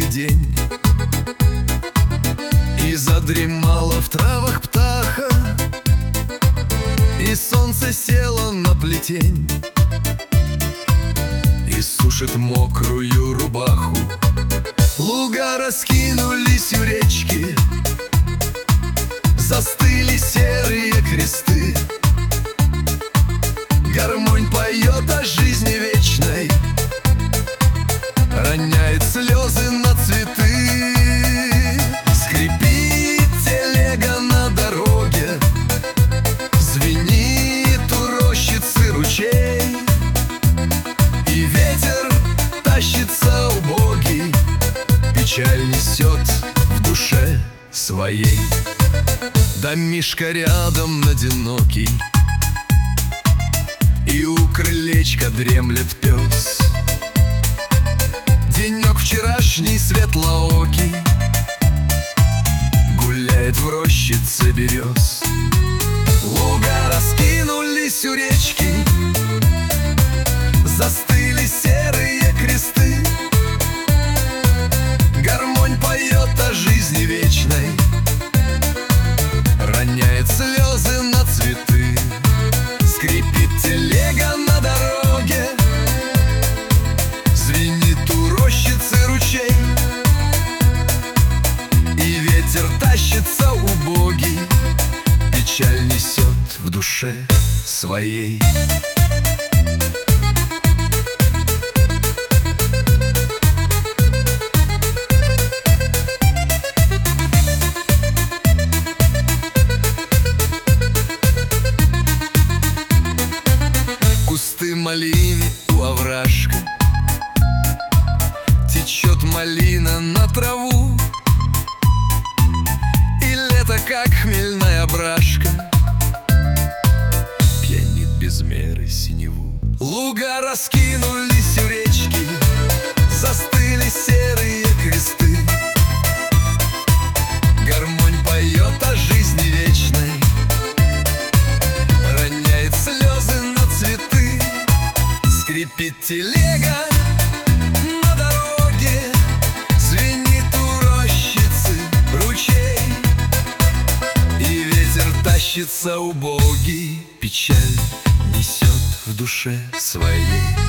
день, и задремала в травах птаха, и солнце село на плетень и сушит мокрую рубаху. Луга раскинулись у речки, застыли серые кресты. Гармонь поет о жизни вечной, роняет слезы на цветы. Скрипит телега на дороге, звенит у рощицы ручей, и ветер тащится убогий, печаль несет в душе своей. Домишко рядом одинокий, и у крылечка дремлет пес. Денек вчерашний светлоокий гуляет в рощице берез. Луга раскинулись у речки, застыли серые кресты. Гармонь поет о жизни вечной, роняет слезы на цветы. Скрипит телега на дороге, звенит у рощицы ручей, и ветер тащится убогий, печаль несет в душе своей. Кусты малины у овражка, течет малина на траву, и лето, как хмельная брашка, пьянит без меры синеву. Луга раскинулись у речки, застыли серые кресты. Гармонь поет о жизни вечной, роняет слезы на цветы. Скрипит телега на дороге, звенит у рощицы ручей, и ветер тащится убогий, печаль несет в душе своей.